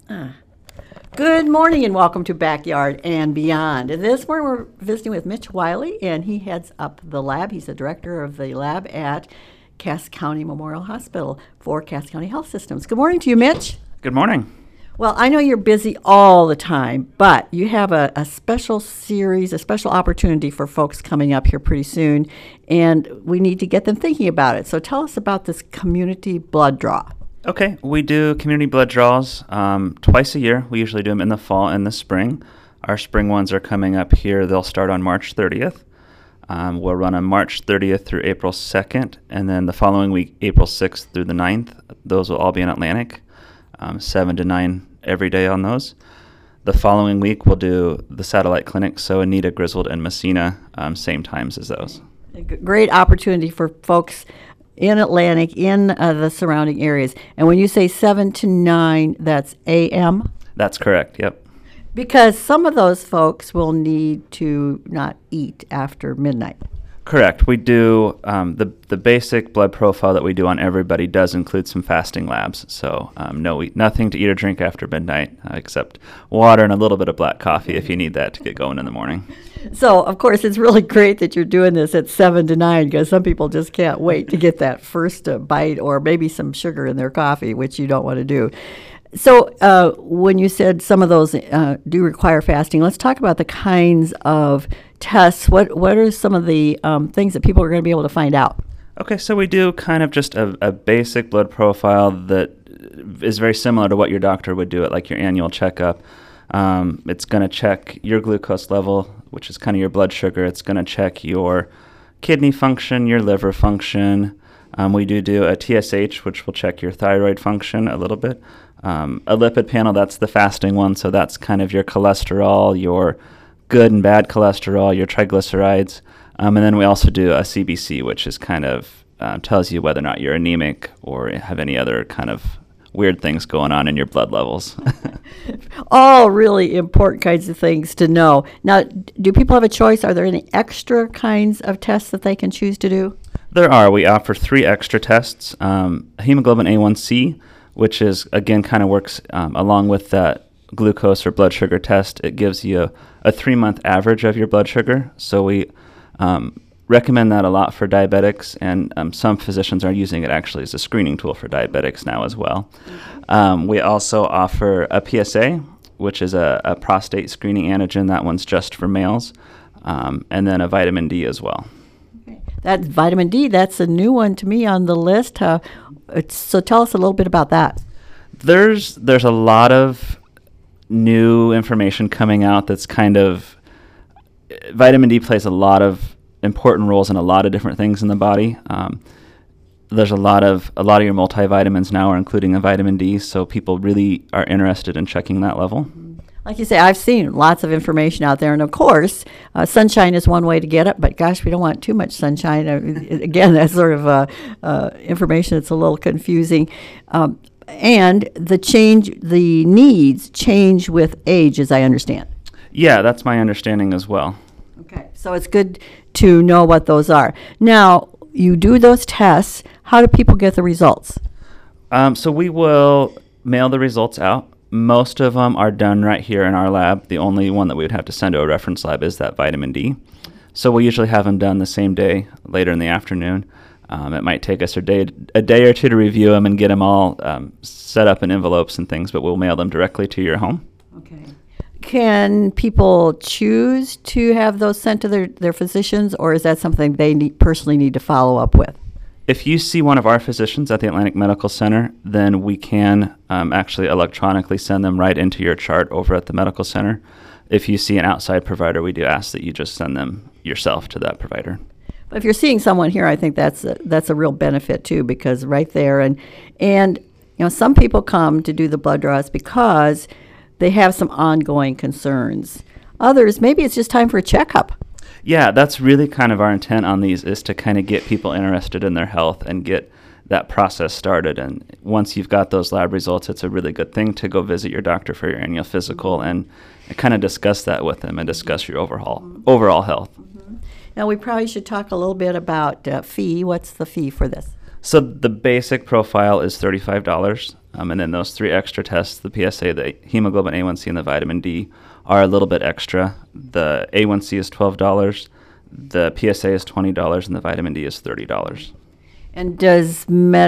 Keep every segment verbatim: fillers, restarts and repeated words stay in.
Ah. Good morning and welcome to Backyard and Beyond. This morning we're visiting with Mitch Wiley, and he heads up the lab. He's the director of the lab at Cass County Memorial Hospital for Cass County Health Systems. Good morning to you, Mitch. Good morning. Well, I know you're busy all the time, but you have a, a special series, a special opportunity for folks coming up here pretty soon, and we need to get them thinking about it. So tell us about this community blood draw. Okay, we do community blood draws um, twice a year. We usually do them in the fall and the spring. Our spring ones are coming up here. They'll start on March thirtieth. Um, we'll run on March thirtieth through April second, and then the following week, April sixth through the ninth. Those will all be in Atlantic, um, seven to nine every day on those. The following week, we'll do the satellite clinics, so Anita, Griswold, and Messina, um, same times as those. A g- great opportunity for folks in Atlantic, in uh, the surrounding areas. And when you say seven to nine, that's A M? That's correct, yep. Because some of those folks will need to not eat after midnight. Correct. We do, um, the the basic blood profile that we do on everybody does include some fasting labs. So um, no, eat, nothing to eat or drink after midnight uh, except water and a little bit of black coffee if you need that to get going in the morning. So, of course, it's really great that you're doing this at seven to nine because some people just can't wait to get that first uh, bite or maybe some sugar in their coffee, which you don't want to do. So uh, when you said some of those uh, do require fasting, let's talk about the kinds of tests. What what are some of the um, things that people are going to be able to find out? Okay, so we do kind of just a, a basic blood profile that is very similar to what your doctor would do at like your annual checkup. Um, it's going to check your glucose level, which is kind of your blood sugar. It's going to check your kidney function, your liver function. Um, we do do a T S H, which will check your thyroid function a little bit. Um, a lipid panel, that's the fasting one, so that's kind of your cholesterol, your good and bad cholesterol, your triglycerides. Um, and then we also do a C B C, which is kind of uh, tells you whether or not you're anemic or have any other kind of weird things going on in your blood levels. All really important kinds of things to know. Now, do people have a choice? Are there any extra kinds of tests that they can choose to do? There are. We offer three extra tests. Um, hemoglobin A one C, which is, again, kind of works um, along with that glucose or blood sugar test. It gives you a, a three-month average of your blood sugar. So we um, recommend that a lot for diabetics, and um, some physicians are using it actually as a screening tool for diabetics now as well. Mm-hmm. Um, we also offer a P S A, which is a, a prostate screening antigen. That one's just for males, um, and then a vitamin D as well. Okay. That vitamin D, that's a new one to me on the list. Uh, it's, so tell us a little bit about that. There's there's a lot of new information coming out that's kind of, vitamin D plays a lot of important roles in a lot of different things in the body. Um, there's a lot of a lot of your multivitamins now are including a vitamin D, so people really are interested in checking that level. Like you say, I've seen lots of information out there, and of course, uh, sunshine is one way to get it, but gosh, we don't want too much sunshine. Uh, again, that's sort of uh, uh, information that's a little confusing. Um, and the change, the needs change with age, as I understand. Yeah, that's my understanding as well. Okay, so it's good to know what those are. Now, you do those tests. How do people get the results? Um, so we will mail the results out. Most of them are done right here in our lab. The only one that we would have to send to a reference lab is that vitamin D. So we usually have them done the same day, later in the afternoon. Um, it might take us a day, a day or two to review them and get them all um, set up in envelopes and things, but we'll mail them directly to your home. Okay. Can people choose to have those sent to their, their physicians, or is that something they need, personally need to follow up with? If you see one of our physicians at the Atlantic Medical Center, then we can um, actually electronically send them right into your chart over at the medical center. If you see an outside provider, we do ask that you just send them yourself to that provider. But if you're seeing someone here, I think that's a, that's a real benefit too, because right there, and and you know, some people come to do the blood draws because they have some ongoing concerns. Others, maybe it's just time for a checkup. Yeah, that's really kind of our intent on these, is to kind of get people interested in their health and get that process started. And once you've got those lab results, it's a really good thing to go visit your doctor for your annual physical and, and kind of discuss that with them and discuss your overall overall health. Mm-hmm. Now, we probably should talk a little bit about uh, fee. What's the fee for this? So the basic profile is thirty-five dollars, um, and then those three extra tests, the P S A, the hemoglobin A one C, and the vitamin D, are a little bit extra. The A one C is twelve dollars, the P S A is twenty dollars, and the vitamin D is thirty dollars. And does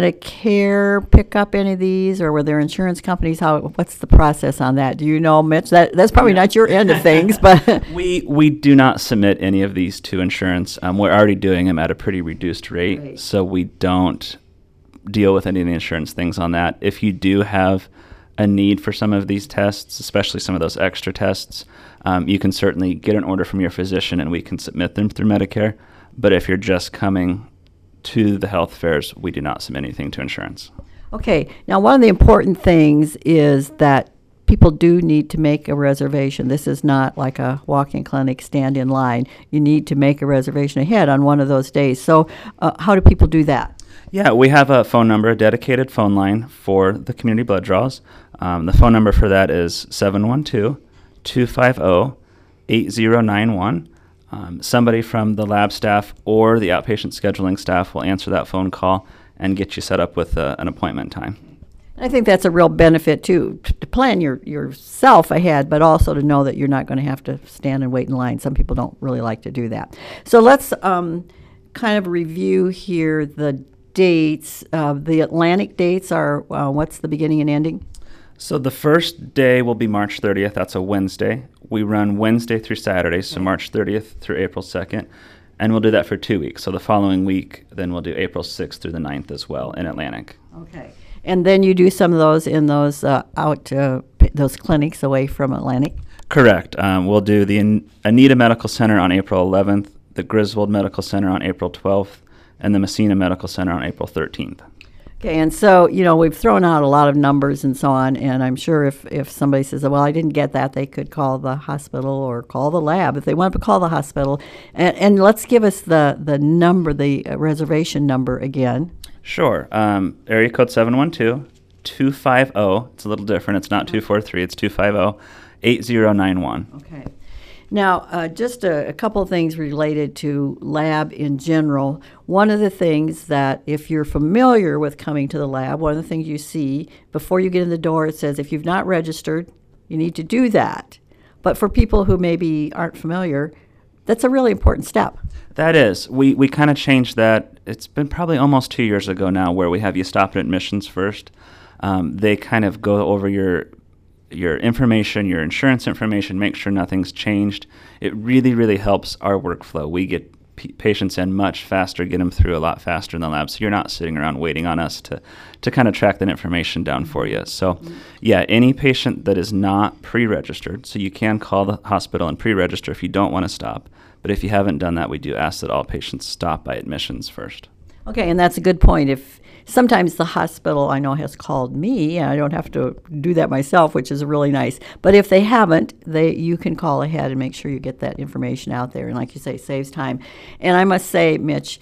Medicare pick up any of these, or were there insurance companies? How? What's the process on that? Do you know, Mitch? That that's probably not your end of things, but we we do not submit any of these to insurance. Um, we're already doing them at a pretty reduced rate, Right. so we don't deal with any of the insurance things on that. If you do have a need for some of these tests, especially some of those extra tests, um, you can certainly get an order from your physician, and we can submit them through Medicare. But if you're just coming to the health fairs, we do not submit anything to insurance. Okay. Now, one of the important things is that people do need to make a reservation. This is not like a walk-in clinic, stand in line. You need to make a reservation ahead on one of those days. So uh, how do people do that? Yeah, we have a phone number, a dedicated phone line for the community blood draws. Um, the phone number for that is seven one two, two five zero, eight zero nine one. Um, somebody from the lab staff or the outpatient scheduling staff will answer that phone call and get you set up with uh, an appointment time. I think that's a real benefit, too, t- to plan your yourself ahead, but also to know that you're not going to have to stand and wait in line. Some people don't really like to do that. So let's um, kind of review here the dates. Uh, the Atlantic dates are, uh, what's the beginning and ending? So the first day will be March thirtieth. That's a Wednesday. We run Wednesday through Saturday, so March thirtieth through April second. And we'll do that for two weeks. So the following week, then we'll do April sixth through the ninth as well in Atlantic. Okay. And then you do some of those in those uh, out, uh, p- those clinics away from Atlantic? Correct. Um, we'll do the An- Anita Medical Center on April eleventh, the Griswold Medical Center on April twelfth, and the Messina Medical Center on April thirteenth. Okay, and so, you know, we've thrown out a lot of numbers and so on, and I'm sure if, if somebody says, well, I didn't get that, they could call the hospital or call the lab if they want to call the hospital. And, and let's give us the, the number, the uh, reservation number again. Sure. Um, area code seven one two, two five zero. It's a little different. It's not two four three. It's two five zero, eight zero nine one. Okay. Now, uh, just a, a couple of things related to lab in general. One of the things that, if you're familiar with coming to the lab, one of the things you see before you get in the door, it says if you've not registered, you need to do that. But for people who maybe aren't familiar, that's a really important step. That is. We, we kind of changed that. It's been probably almost two years ago now where we have you stop at admissions first. Um, they kind of go over your your information, your insurance information, make sure nothing's changed. It really, really helps our workflow. We get p- patients in much faster, get them through a lot faster in the lab, so you're not sitting around waiting on us to, to kind of track that information down for you. So, mm-hmm. yeah, any patient that is not pre-registered, so you can call the hospital and pre-register if you don't want to stop, but if you haven't done that, we do ask that all patients stop by admissions first. Okay, and that's a good point. If sometimes the hospital, I know, has called me, and I don't have to do that myself, which is really nice. But if they haven't, they you can call ahead and make sure you get that information out there. And like you say, saves time. And I must say, Mitch,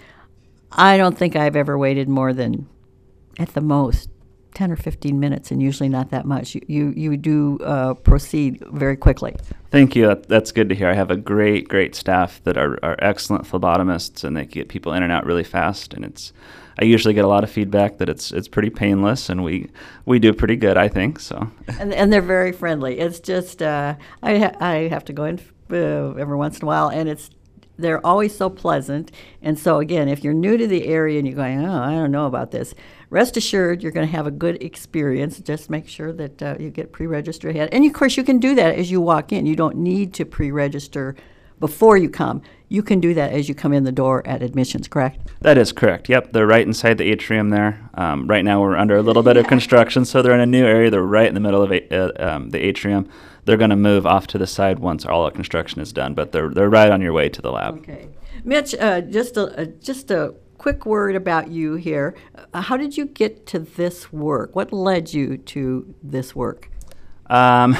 I don't think I've ever waited more than, at the most, ten or fifteen minutes, and usually not that much. You you, you do uh, proceed very quickly. Thank you. That, that's good to hear. I have a great, great staff that are, are excellent phlebotomists, and they get people in and out really fast. And it's, I usually get a lot of feedback that it's it's pretty painless, and we we do pretty good, I think. So. And and they're very friendly. It's just uh, I ha- I have to go in uh, every once in a while, and it's. They're always so pleasant. And so, again, if you're new to the area and you're going, oh, I don't know about this, rest assured you're going to have a good experience. Just make sure that uh, you get pre-registered ahead. And, of course, you can do that as you walk in. You don't need to pre-register before you come. You can do that as you come in the door at admissions, correct? That is correct. Yep, they're right inside the atrium there. Um, right now we're under a little bit of construction, so they're in a new area. They're right in the middle of a, uh, um, the atrium. They're going to move off to the side once all the construction is done, but they're they're right on your way to the lab. Okay. Mitch, uh, just a, a just a quick word about you here. Uh, how did you get to this work? What led you to this work? Um,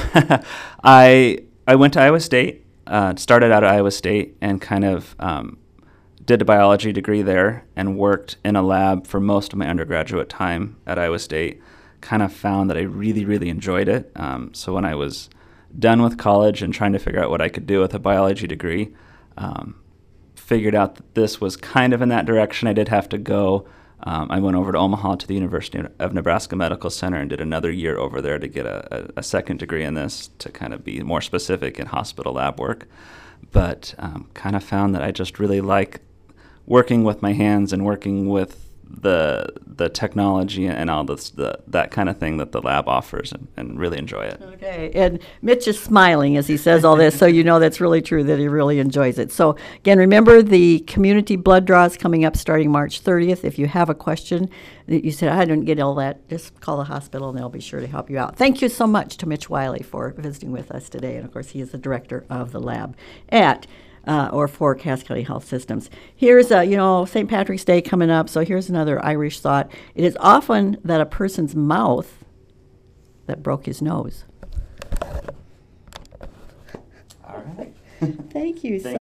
I I went to Iowa State. Uh, started out at Iowa State and kind of um, did a biology degree there and worked in a lab for most of my undergraduate time at Iowa State. Kind of found that I really, really enjoyed it. Um, so when I was done with college and trying to figure out what I could do with a biology degree, um, figured out that this was kind of in that direction. I did have to go Um, I went over to Omaha to the University of Nebraska Medical Center and did another year over there to get a, a, a second degree in this to kind of be more specific in hospital lab work. But um, kind of found that I just really like working with my hands and working with the the technology and all this, the, that kind of thing that the lab offers, and, and really enjoy it. Okay, and Mitch is smiling as he says all this, so you know that's really true, that he really enjoys it. So again, remember the community blood draw is coming up starting March thirtieth. If you have a question that you said, I didn't get all that, just call the hospital and they'll be sure to help you out. Thank you so much to Mitch Wiley for visiting with us today, and of course he is the director of the lab at Uh, or for Cass County Health Systems. Here's, a, you know, Saint Patrick's Day coming up, so here's another Irish thought. It is often that a person's mouth that broke his nose. All right. Thank you so